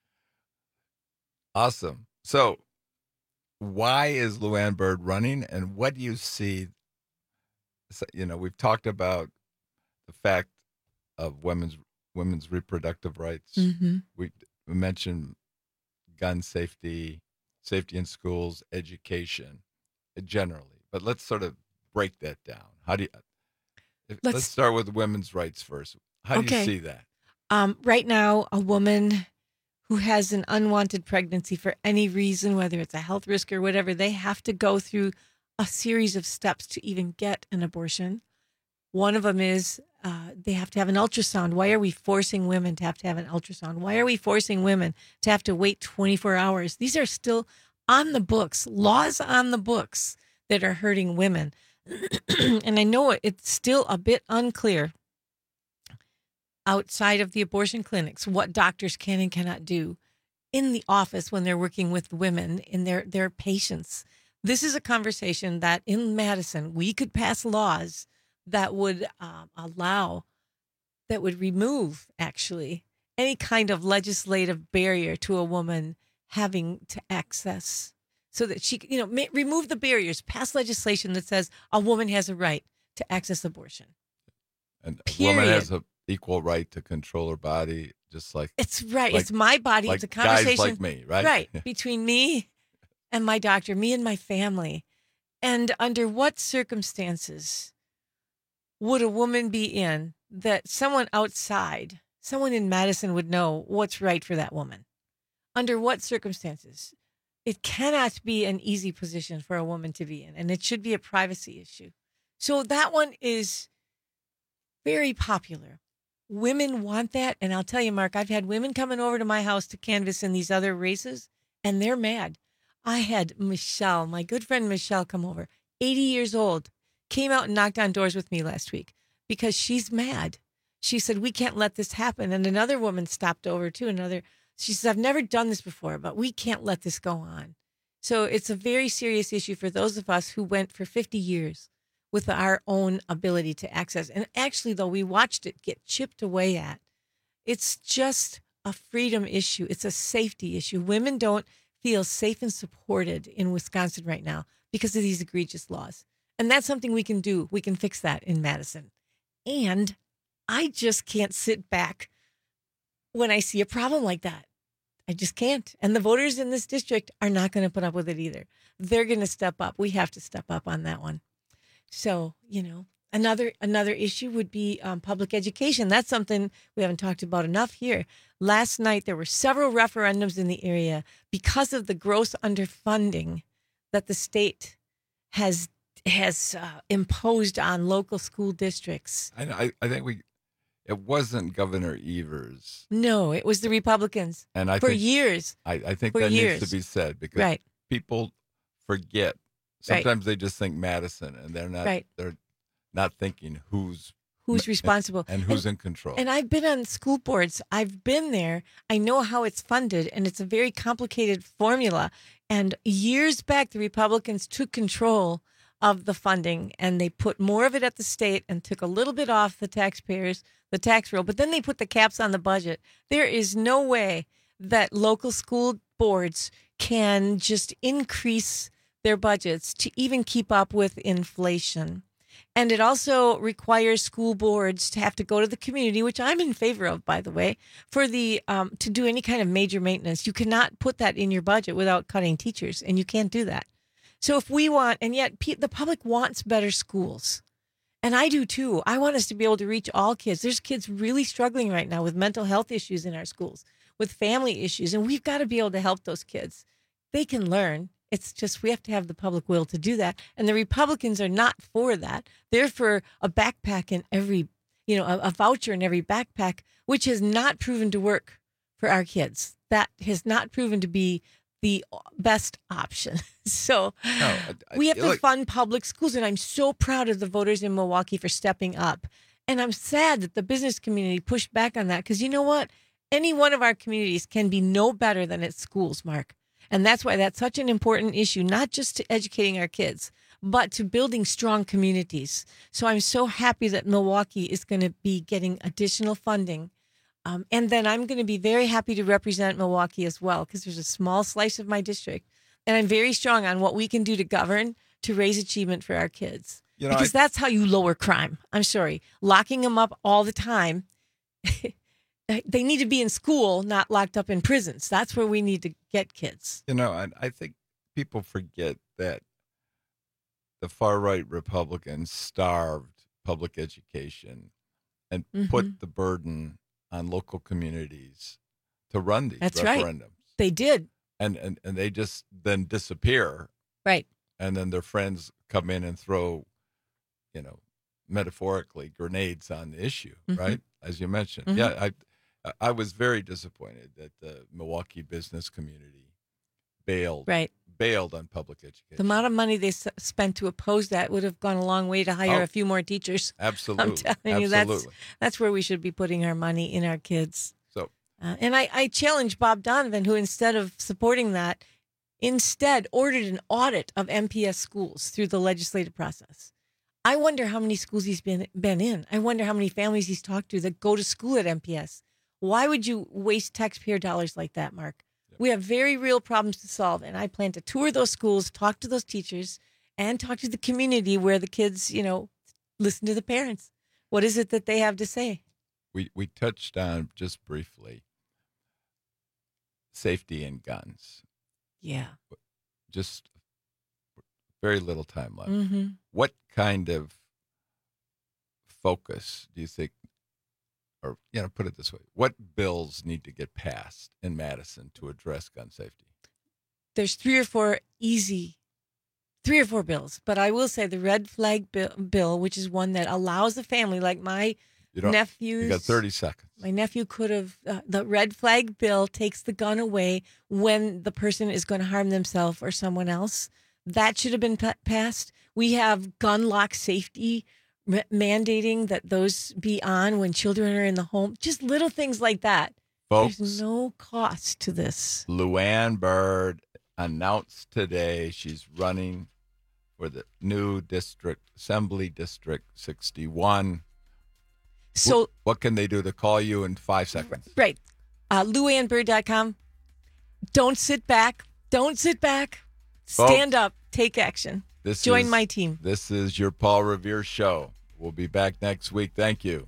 Awesome. So why is Luann Byrd running, and what do you see? You know, we've talked about the fact of women's reproductive rights. Mm-hmm. We mentioned gun safety in schools, education generally. But let's sort of break that down. How do you? Let's start with women's rights first. How do you see that? Right now, a woman who has an unwanted pregnancy for any reason, whether it's a health risk or whatever, they have to go through a series of steps to even get an abortion. One of them is they have to have an ultrasound. Why are we forcing women to have an ultrasound? Why are we forcing women to have to wait 24 hours? These are still on the books, laws on the books that are hurting women. And I know it's still a bit unclear outside of the abortion clinics what doctors can and cannot do in the office when they're working with women in their patients. This is a conversation that in Madison, we could pass laws that would remove actually any kind of legislative barrier to a woman having to access, so that she, remove the barriers, pass legislation that says a woman has a right to access abortion. And a woman has an equal right to control her body, just like it's right. It's my body. Like it's a conversation, guys like me, right? Right, between me and my doctor, me and my family. And under what circumstances would a woman be in that someone outside, someone in Madison would know what's right for that woman? Under what circumstances? It cannot be an easy position for a woman to be in, and it should be a privacy issue. So that one is very popular. Women want that, and I'll tell you, Mark, I've had women coming over to my house to canvass in these other races, and they're mad. I had Michelle, my good friend Michelle, come over, 80 years old, came out and knocked on doors with me last week because she's mad. She said, we can't let this happen. And another woman stopped over too. She says, I've never done this before, but we can't let this go on. So it's a very serious issue for those of us who went for 50 years with our own ability to access. And actually, though, we watched it get chipped away at. It's just a freedom issue. It's a safety issue. Women don't feel safe and supported in Wisconsin right now because of these egregious laws. And that's something we can do. We can fix that in Madison. And I just can't sit back when I see a problem like that. I just can't. And the voters in this district are not going to put up with it either. They're going to step up. We have to step up on that one. So, another issue would be public education. That's something we haven't talked about enough here. Last night, there were several referendums in the area because of the gross underfunding that the state has imposed on local school districts. I think it wasn't Governor Evers. No, it was the Republicans. And years. I think that needs to be said because people forget. Sometimes they just think Madison, and they're not. They're not thinking who's responsible and who's in control. And I've been on school boards. I've been there. I know how it's funded, and it's a very complicated formula. And years back, the Republicans took control of the funding, and they put more of it at the state and took a little bit off the taxpayers, the tax roll, but then they put the caps on the budget. There is no way that local school boards can just increase their budgets to even keep up with inflation. And it also requires school boards to have to go to the community, which I'm in favor of, by the way, for the to do any kind of major maintenance. You cannot put that in your budget without cutting teachers, and you can't do that. So if we want, and yet the public wants better schools. And I do too. I want us to be able to reach all kids. There's kids really struggling right now with mental health issues in our schools, with family issues, and we've got to be able to help those kids. They can learn. It's just we have to have the public will to do that. And the Republicans are not for that. They're for a backpack in every, a voucher in every backpack, which has not proven to work for our kids. That has not proven to be the best option. So we have to fund public schools. And I'm so proud of the voters in Milwaukee for stepping up. And I'm sad that the business community pushed back on that because you know what? Any one of our communities can be no better than its schools, Mark. And that's why that's such an important issue, not just to educating our kids, but to building strong communities. So I'm so happy that Milwaukee is going to be getting additional funding. And then I'm going to be very happy to represent Milwaukee as well, because there's a small slice of my district. And I'm very strong on what we can do to govern to raise achievement for our kids. Because that's how you lower crime. I'm sorry. Locking them up all the time. They need to be in school, not locked up in prisons. That's where we need to get kids. I think people forget that the far-right Republicans starved public education and put the burden on local communities to run these referendums. Right. They did. And they just then disappear. Right. and then their friends come in and throw, metaphorically, grenades on the issue, right? As you mentioned. Mhm. Yeah, I was very disappointed that the Milwaukee business community bailed on public education. The amount of money they spent to oppose that would have gone a long way to hire a few more teachers. Absolutely. I'm telling you, Absolutely. that's where we should be putting our money, in our kids. So, and I challenge Bob Donovan, who instead of supporting that, instead ordered an audit of MPS schools through the legislative process. I wonder how many schools he's been in. I wonder how many families he's talked to that go to school at MPS. Why would you waste taxpayer dollars like that, Mark? We have very real problems to solve, and I plan to tour those schools, talk to those teachers, and talk to the community where the kids, listen to the parents. What is it that they have to say? We touched on, just briefly, safety and guns. Yeah. Just very little time left. Mm-hmm. What kind of focus do you think, or put it this way, what bills need to get passed in Madison to address gun safety? There's three or four bills, but I will say the red flag bill, which is one that allows a family like my nephews. You got 30 seconds. My nephew could have, the red flag bill takes the gun away when the person is going to harm themselves or someone else. That should have been passed. We have gun lock safety mandating that those be on when children are in the home. Just little things like that. Folks, there's no cost to this. Luann Byrd announced today she's running for the new Assembly District 61. So what can they do to call you in 5 seconds? Right. LuannByrd.com. Don't sit back. Don't sit back. Stand up. Take action. Join my team. This is your Paul Revere Show. We'll be back next week. Thank you.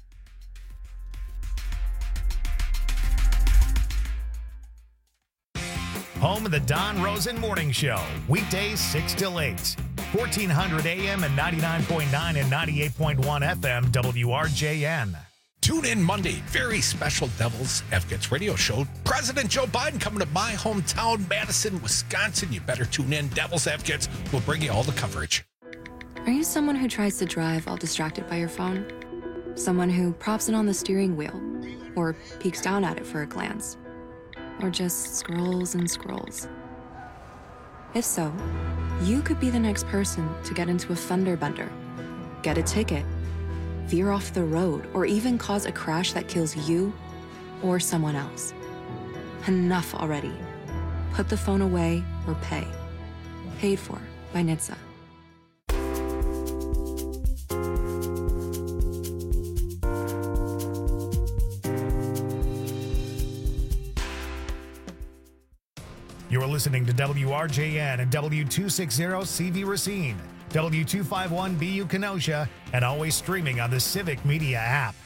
Home of the Don Rosen Morning Show. Weekdays 6 till 8. 1400 AM and 99.9 and 98.1 FM WRJN. Tune in Monday. Very special Devil's Advocates radio show. President Joe Biden coming to my hometown, Madison, Wisconsin. You better tune in. Devil's Advocates will bring you all the coverage. Are you someone who tries to drive while distracted by your phone? Someone who props it on the steering wheel or peeks down at it for a glance? Or just scrolls and scrolls? If so, you could be the next person to get into a fender bender, get a ticket, veer off the road, or even cause a crash that kills you or someone else. Enough already. Put the phone away or pay. Paid for by NHTSA. You're listening to WRJN and W260CV Racine, W251BU Kenosha, and always streaming on the Civic Media app.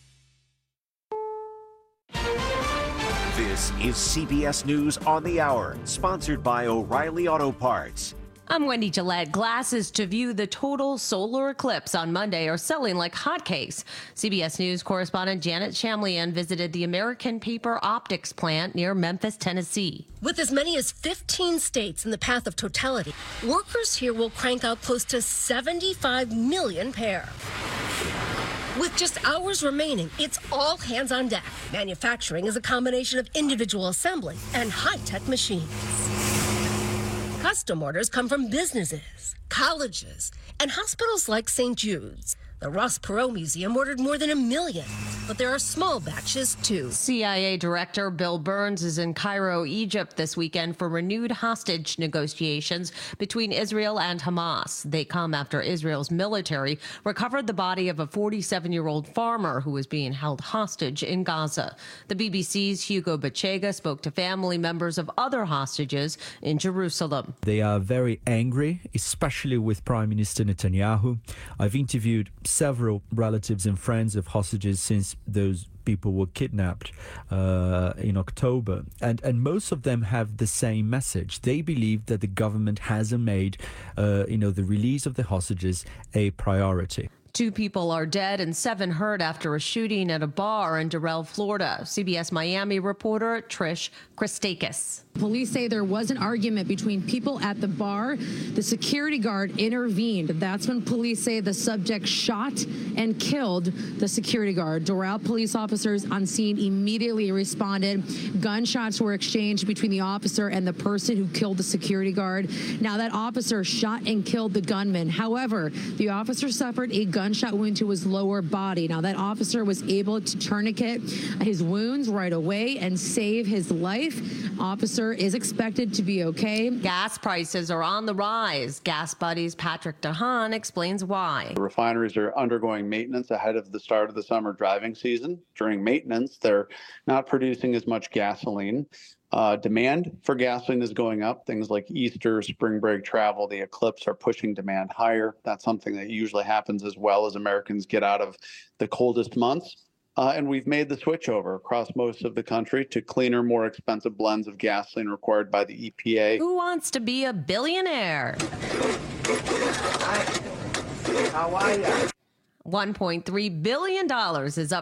This is CBS News on the Hour, sponsored by O'Reilly Auto Parts. I'm Wendy Gillette. Glasses to view the total solar eclipse on Monday are selling like hotcakes. CBS News correspondent Janet Shamlian visited the American Paper Optics plant near Memphis, Tennessee. With as many as 15 states in the path of totality, workers here will crank out close to 75 million pair. With just hours remaining, it's all hands on deck. Manufacturing is a combination of individual assembly and high-tech machines. Custom orders come from businesses, colleges, and hospitals like St. Jude's. The Ross Perot Museum ordered more than 1 million, but there are small batches too. CIA Director Bill Burns is in Cairo, Egypt this weekend for renewed hostage negotiations between Israel and Hamas. They come after Israel's military recovered the body of a 47-year-old farmer who was being held hostage in Gaza. The BBC's Hugo Bachega spoke to family members of other hostages in Jerusalem. They are very angry, especially with Prime Minister Netanyahu. I've interviewed several relatives and friends of hostages since those people were kidnapped in October. And most of them have the same message. They believe that the government hasn't made, the release of the hostages a priority. 2 people are dead and 7 hurt after a shooting at a bar in Doral, Florida. CBS Miami reporter Trish Christakis. Police say there was an argument between people at the bar. The security guard intervened. That's when police say the subject shot and killed the security guard. Doral police officers on scene immediately responded. Gunshots were exchanged between the officer and the person who killed the security guard. Now, that officer shot and killed the gunman. However, the officer suffered a gunshot wound to his lower body. Now, that officer was able to tourniquet his wounds right away and save his life. Officer is expected to be okay. Gas prices are on the rise. Gas Buddies' Patrick DeHaan explains why. The refineries are undergoing maintenance ahead of the start of the summer driving season. During maintenance, they're not producing as much gasoline. Demand for gasoline is going up. Things like Easter, spring break travel, the eclipse are pushing demand higher. That's something that usually happens as well as Americans get out of the coldest months. And we've made the switch over across most of the country to cleaner, more expensive blends of gasoline required by the EPA. Who wants to be a billionaire? How are you? $1.3 billion is up